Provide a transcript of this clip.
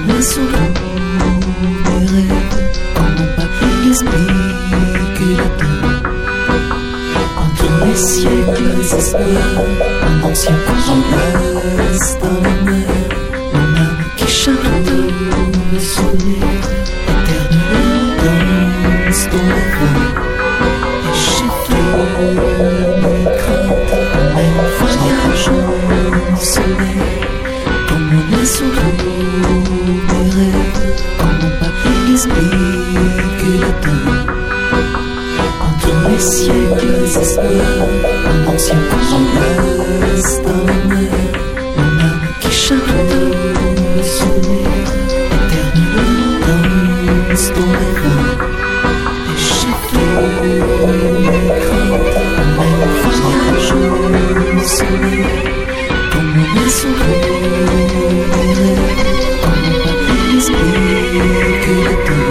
mon insouciance des rêves, comme mon papier explique le temps. Entre les siècles espoirs, un ancien remplace dans la mer, mon âme qui chante le sourire, éternellement danse dans les vents. Et j'effleure mes craintes, même voyage au soleil, comme mon insouciance des rêves, comme mon papier explique le temps. Entre les siècles espoirs, un ancien remplace dans la mer, mon âme qui chante le sourire, éternellement danse dans les vents. Et j'effleure mes craintes, même voyage au soleil, comme mon insouciance des rêves, comme mon papier explique le temps.